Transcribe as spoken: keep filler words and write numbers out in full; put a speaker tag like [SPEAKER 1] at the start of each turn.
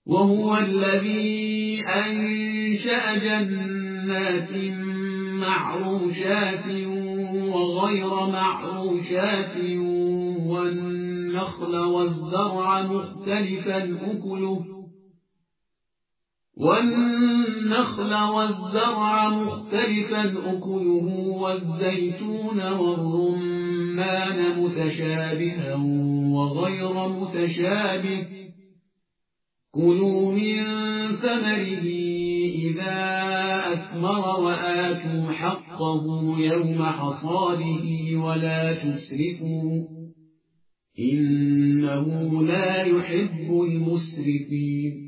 [SPEAKER 1] وهو الذي أنشأ جنات معروشات وغير معروشات والنخل والزرع مختلفا أكله والنخل والزرع مختلفا أكله والزيتون والرمان متشابها وغير متشابه كلوا من ثمره إذا أثمر وآتوا حقه يوم حصاده ولا تسرفوا إنه لا يحب المسرفين